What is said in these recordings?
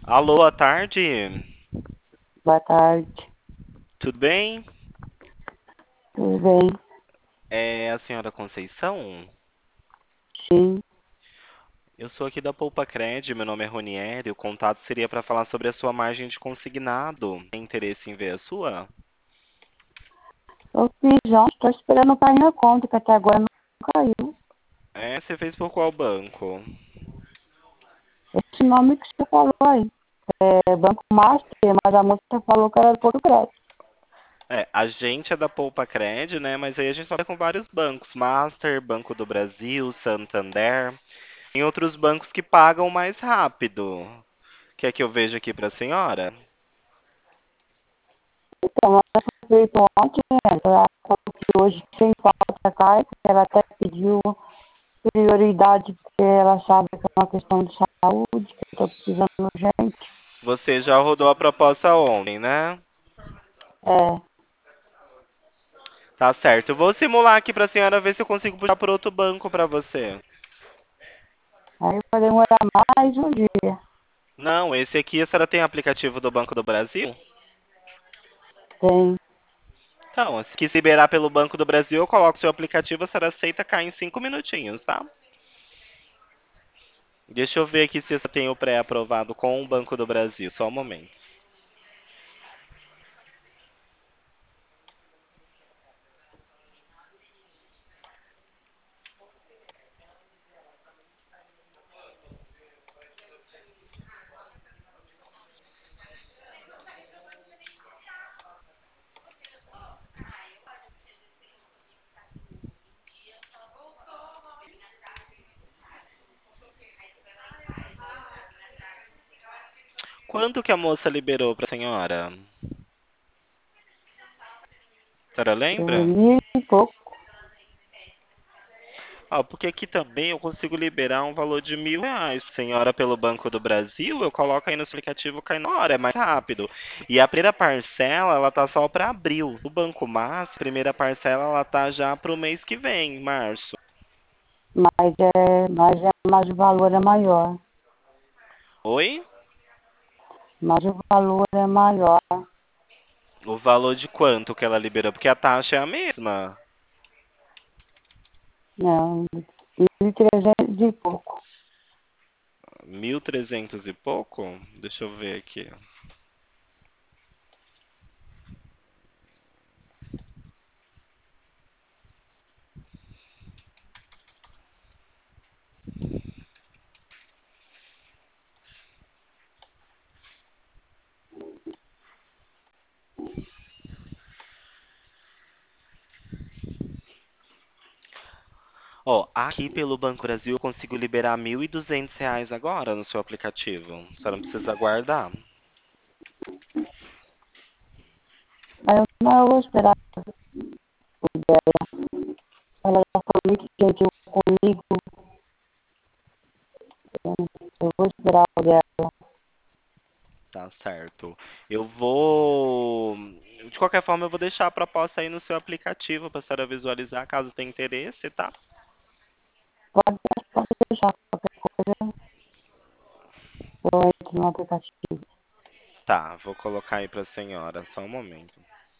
Alô, boa tarde. Boa tarde, Tudo bem? tudo bem? É a senhora Conceição? Sim, Eu sou aqui da Poupa Cred, meu nome é Ronieri. O contato seria para falar sobre a sua margem de consignado. Tem interesse em ver a sua? eu fiz ontem, estou esperando cair na conta, que até agora não caiu. É, você fez por qual banco? Esse nome que você falou aí, é Banco Master, mas a moça falou que era do Porto Crédito. É, a gente é da Poupa Cred, né? Mas aí a gente trabalha com vários bancos. Master, Banco do Brasil, Santander. Tem outros bancos que pagam mais rápido. Quer que eu veja aqui para a senhora? Então, ela foi feito ontem, né? Ela falou que hoje sem falta cai, porque ela até pediu prioridade, porque ela sabe que é uma questão de saúde, que eu estou precisando urgente. Você já rodou a proposta ontem, né? É, Tá certo. Eu vou simular aqui pra senhora ver se eu consigo puxar por outro banco pra você. aí vai demorar mais um dia. Não, esse aqui a senhora tem aplicativo do Banco do Brasil? Tem. Então, se quis liberar pelo Banco do Brasil, eu coloco seu aplicativo, a senhora aceita cair em 5 minutinhos, tá? Deixa eu ver aqui se eu tenho pré-aprovado com o Banco do Brasil. Só um momento. Quanto que a moça liberou pra senhora? A senhora Foi lembra? mil e pouco. Ah, porque aqui também eu consigo liberar um valor de R$ 1.000. Senhora, pelo Banco do Brasil, eu coloco aí no aplicativo, cai na hora, é mais rápido. E a primeira parcela, ela tá só para abril. No Banco Mas, a primeira parcela, ela tá já pro mês que vem, março. Mas o valor é maior. Oi? Mas o valor é maior. O valor de quanto que ela liberou? Porque a taxa é a mesma. Não, 1.300 e pouco. 1.300 e pouco? Deixa eu ver aqui. Ó, aqui pelo Banco Brasil eu consigo liberar R$ 1.200 agora no seu aplicativo. Só não precisa aguardar. Aí eu, não, eu vou esperar o dela. Ela já foi muito gentil comigo. Eu vou esperar o dela. Tá certo. Eu vou. De qualquer forma, eu vou deixar a proposta aí no seu aplicativo para a senhora visualizar, caso tenha interesse, tá? Pode deixar qualquer coisa. Eu entro no aplicativo. Tá, vou colocar aí para a senhora, só um momento.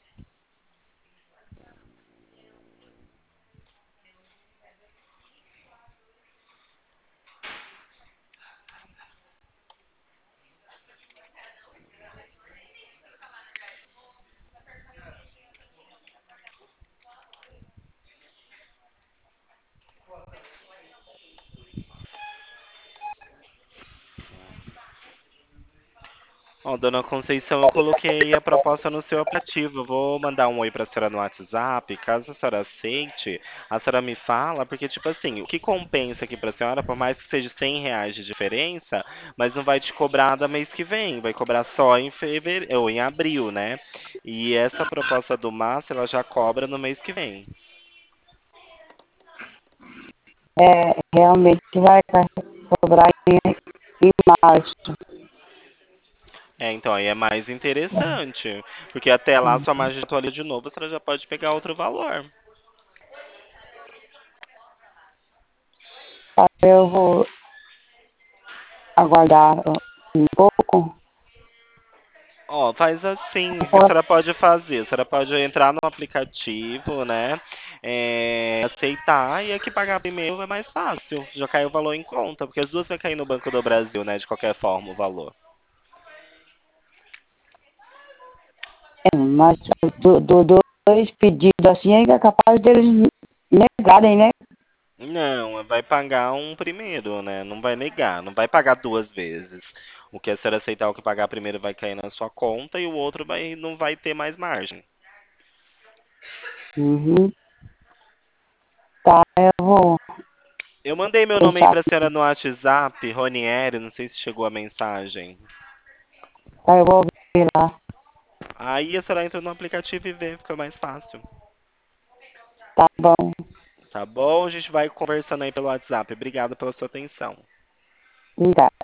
Ó, dona Conceição, eu coloquei a proposta no seu aplicativo. Eu vou mandar um oi para a senhora no WhatsApp. Caso a senhora aceite, a senhora me fala, porque, tipo assim, o que compensa aqui para a senhora, por mais que seja R$ 100 de diferença, mas não vai te cobrar nada mês que vem, vai cobrar só em fevereiro, ou em abril, né? E essa proposta do Márcio, ela já cobra no mês que vem. É, realmente vai cobrar em março. É, então aí é mais interessante, porque até lá sua margem atualiza de novo, a senhora já pode pegar outro valor. Aí eu vou aguardar. um pouco? Ó, faz assim, o que a senhora pode fazer? A senhora pode entrar no aplicativo, né? Aceitar e aqui pagar primeiro é mais fácil. Já cai o valor em conta, porque as duas vai cair no Banco do Brasil, né? De qualquer forma, o valor. Mas dois pedidos assim é capaz deles negarem, né? Não, vai pagar um primeiro, né? Não vai negar, não vai pagar duas vezes. O que a senhora aceitar o que pagar primeiro vai cair na sua conta e o outro vai, não vai ter mais margem. Uhum. Tá, eu vou Eu mandei meu nome aí pensar, pra senhora no WhatsApp, Ronieri, não sei se chegou a mensagem. tá, eu vou ver lá. Aí a senhora entra no aplicativo e vê, fica mais fácil. Tá bom, Tá bom? A gente vai conversando aí pelo WhatsApp. Obrigado pela sua atenção. obrigada.